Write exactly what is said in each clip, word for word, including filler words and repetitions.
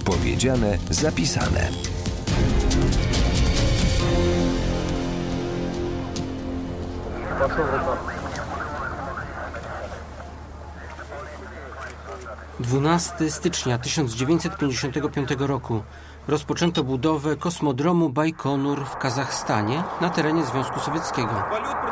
Powiedziane, zapisane. dwunastego stycznia tysiąc dziewięćset pięćdziesiątego piątego roku rozpoczęto budowę kosmodromu Bajkonur w Kazachstanie na terenie Związku Sowieckiego.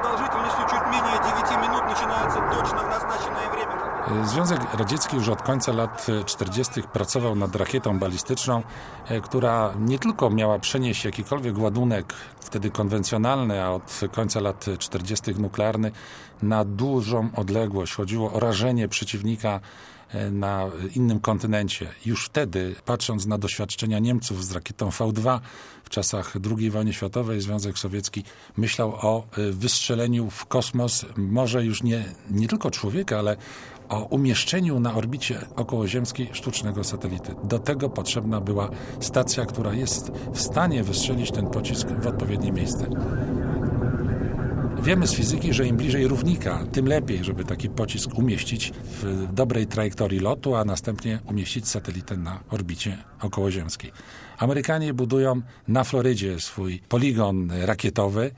Związek Radziecki już od końca lat czterdziestych pracował nad rakietą balistyczną, która nie tylko miała przenieść jakikolwiek ładunek, wtedy konwencjonalny, a od końca lat czterdziestych nuklearny, na dużą odległość. Chodziło o rażenie przeciwnika na innym kontynencie. Już wtedy, patrząc na doświadczenia Niemców z rakietą V dwa w czasach drugiej wojny światowej, Związek Sowiecki myślał o wystrzeleniu w kosmos może już nie, nie tylko człowieka, ale o umieszczeniu na orbicie okołoziemskiej sztucznego satelity. Do tego potrzebna była stacja, która jest w stanie wystrzelić ten pocisk w odpowiednie miejsce. Wiemy z fizyki, że im bliżej równika, tym lepiej, żeby taki pocisk umieścić w dobrej trajektorii lotu, a następnie umieścić satelitę na orbicie okołoziemskiej. Amerykanie budują na Florydzie swój poligon rakietowy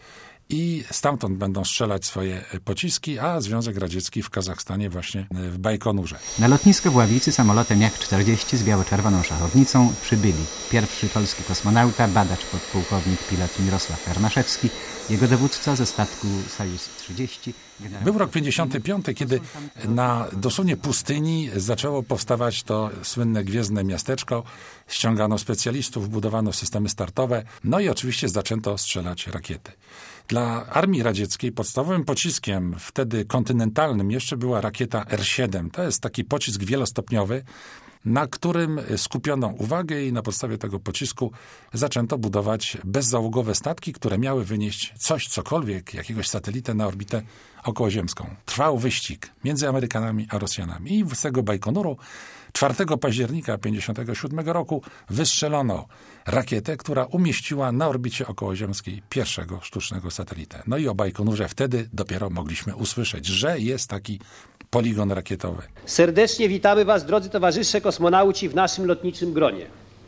i stamtąd będą strzelać swoje pociski, a Związek Radziecki w Kazachstanie właśnie w Bajkonurze. Na lotnisko w Ławicy samolotem Jak czterdzieści z biało-czerwoną szachownicą przybyli pierwszy polski kosmonauta, badacz podpułkownik pilot Mirosław Hermaszewski, jego dowódca ze statku Sojus trzydzieści. Generał... Był rok pięćdziesiąty piąty, kiedy na dosłownie pustyni zaczęło powstawać to słynne gwiezdne miasteczko. Ściągano specjalistów, budowano systemy startowe, no i oczywiście zaczęto strzelać rakiety. Dla armii radzieckiej podstawowym pociskiem, wtedy kontynentalnym, jeszcze była rakieta R siedem. To jest taki pocisk wielostopniowy, na którym skupiono uwagę i na podstawie tego pocisku zaczęto budować bezzałogowe statki, które miały wynieść coś, cokolwiek, jakiegoś satelitę na orbitę okołoziemską. Trwał wyścig między Amerykanami a Rosjanami. I z tego Bajkonuru czwartego października pięćdziesiątego siódmego roku wystrzelono rakietę, która umieściła na orbicie okołoziemskiej pierwszego sztucznego satelitę. No i o Bajkonurze wtedy dopiero mogliśmy usłyszeć, że jest taki poligon rakietowy. Serdecznie witamy Was, drodzy towarzysze kosmonauci, w naszym lotniczym gronie.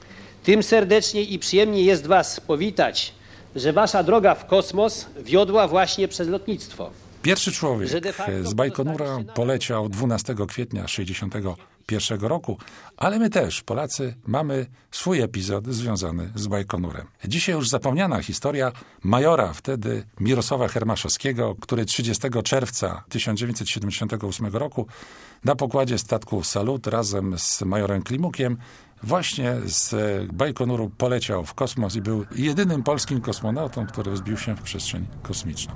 Tym serdeczniej i przyjemniej jest Was powitać, że Wasza droga w kosmos wiodła właśnie przez lotnictwo. Pierwszy człowiek z Bajkonura poleciał dwunastego kwietnia sześćdziesiątego pierwszego roku, ale my też, Polacy, mamy swój epizod związany z Bajkonurem. Dzisiaj już zapomniana historia majora wtedy Mirosława Hermaszewskiego, który trzydziestego czerwca tysiąc dziewięćset siedemdziesiątego ósmego roku na pokładzie statku Salut razem z majorem Klimukiem właśnie z Bajkonuru poleciał w kosmos i był jedynym polskim kosmonautą, który wzbił się w przestrzeń kosmiczną.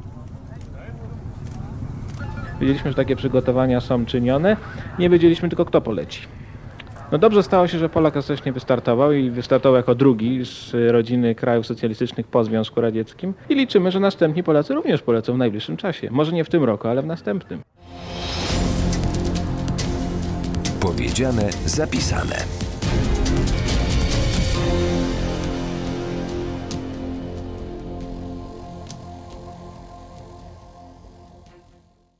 Wiedzieliśmy, że takie przygotowania są czynione. Nie wiedzieliśmy tylko, kto poleci. No dobrze stało się, że Polak ostatecznie wystartował i wystartował jako drugi z rodziny krajów socjalistycznych po Związku Radzieckim. I liczymy, że następni Polacy również polecą w najbliższym czasie. Może nie w tym roku, ale w następnym. Powiedziane, zapisane.